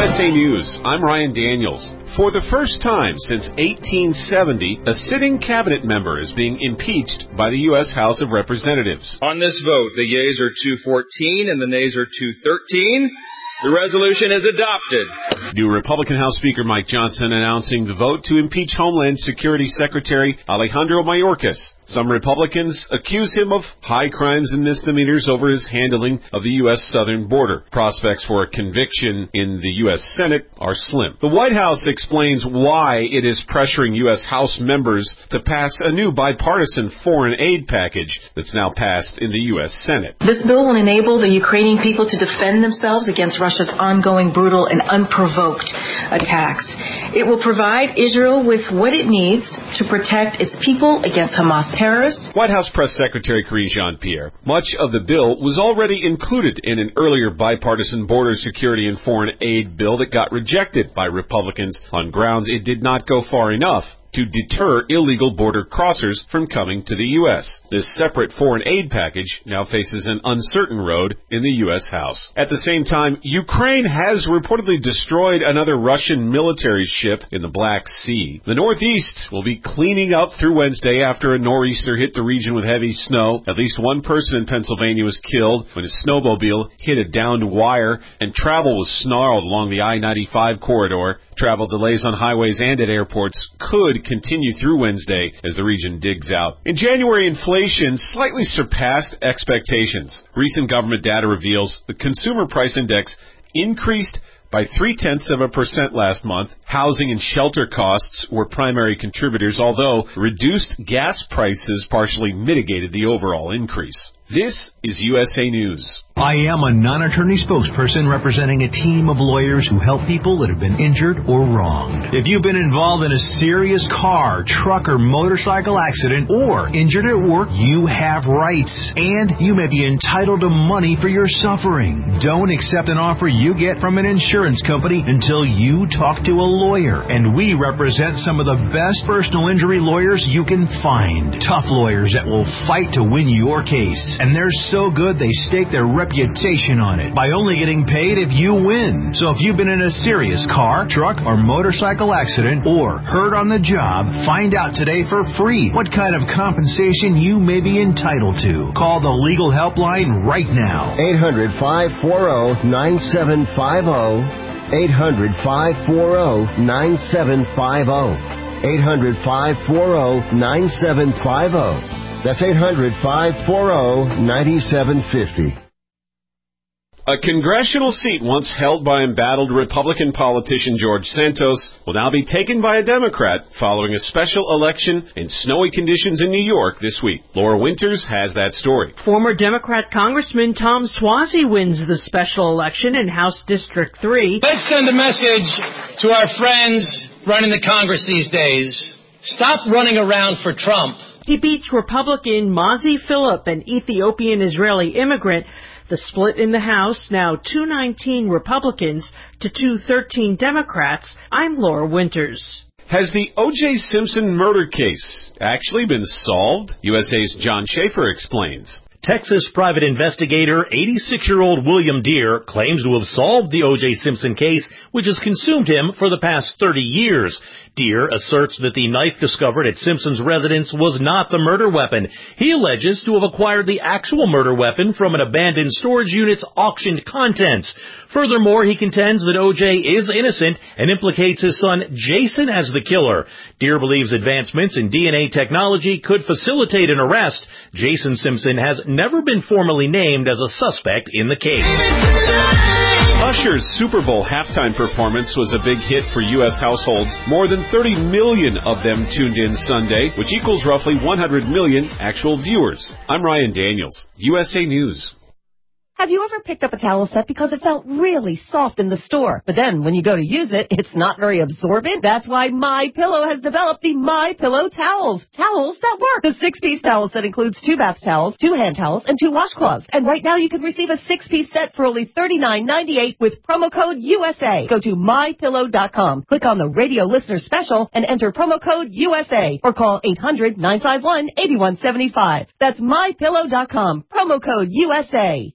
USA News, I'm Ryan Daniels. For the first time since 1870, a sitting cabinet member is being impeached by the U.S. House of Representatives. On this vote, the yeas are 214 and the nays are 213. The resolution is adopted. New Republican House Speaker Mike Johnson announcing the vote to impeach Homeland Security Secretary Alejandro Mayorkas. Some Republicans accuse him of high crimes and misdemeanors over his handling of the U.S. southern border. Prospects for a conviction in the U.S. Senate are slim. The White House explains why it is pressuring U.S. House members to pass a new bipartisan foreign aid package that's now passed in the U.S. Senate. This bill will enable the Ukrainian people to defend themselves against Russia's ongoing brutal and unprovoked attacks. It will provide Israel with what it needs to protect its people against Hamas terrorists. White House Press Secretary Karine Jean-Pierre. Much of the bill was already included in an earlier bipartisan border security and foreign aid bill that got rejected by Republicans on grounds it did not go far enough to deter illegal border crossers from coming to the U.S. This separate foreign aid package now faces an uncertain road in the U.S. House. At the same time, Ukraine has reportedly destroyed another Russian military ship in the Black Sea. The Northeast will be cleaning up through Wednesday after a nor'easter hit the region with heavy snow. At least one person in Pennsylvania was killed when his snowmobile hit a downed wire, and travel was snarled along the I-95 corridor. Travel delays on highways and at airports could continue through Wednesday as the region digs out. In January, inflation slightly surpassed expectations. Recent government data reveals the consumer price index increased by 0.3% last month. Housing and shelter costs were primary contributors, although reduced gas prices partially mitigated the overall increase. This is USA News. I am a non-attorney spokesperson representing a team of lawyers who help people that have been injured or wronged. If you've been involved in a serious car, truck, or motorcycle accident or injured at work, you have rights, and you may be entitled to money for your suffering. Don't accept an offer you get from an insurance company until you talk to a lawyer, and we represent some of the best personal injury lawyers you can find. Tough lawyers that will fight to win your case, and they're so good they stake their reputation on it by only getting paid if you win. So if you've been in a serious car, truck, or motorcycle accident or hurt on the job, find out today for free what kind of compensation you may be entitled to. Call the legal helpline right now. 800-540-9750. 800-540-9750. 800-540-9750. That's 800-540-9750. A congressional seat once held by embattled Republican politician George Santos will now be taken by a Democrat following a special election in snowy conditions in New York this week. Laura Winters has that story. Former Democrat Congressman Tom Suozzi wins the special election in House District 3. Let's send a message to our friends running the Congress these days. Stop running around for Trump. He beats Republican Mazi Philip, an Ethiopian-Israeli immigrant. The split in the House, now 219 Republicans to 213 Democrats. I'm Laura Winters. Has the O.J. Simpson murder case actually been solved? USA's John Schaefer explains. Texas private investigator 86-year-old William Deere claims to have solved the O.J. Simpson case, which has consumed him for the past 30 years. Deere asserts that the knife discovered at Simpson's residence was not the murder weapon. He alleges to have acquired the actual murder weapon from an abandoned storage unit's auctioned contents. Furthermore, he contends that O.J. is innocent and implicates his son Jason as the killer. Deere believes advancements in DNA technology could facilitate an arrest. Jason Simpson has never been formally named as a suspect in the case. Usher's Super Bowl halftime performance was a big hit for U.S. households. More than 30 million of them tuned in Sunday, which equals roughly 100 million actual viewers. I'm Ryan Daniels, USA News. Have you ever picked up a towel set because it felt really soft in the store, but then when you go to use it, it's not very absorbent? That's why MyPillow has developed the MyPillow towels. Towels that work. The 6-piece towel set includes 2 bath towels, 2 hand towels, and 2 washcloths. And right now you can receive a 6-piece set for only $39.98 with promo code USA. Go to MyPillow.com, click on the radio listener special, and enter promo code USA, or call 800-951-8175. That's MyPillow.com, promo code USA.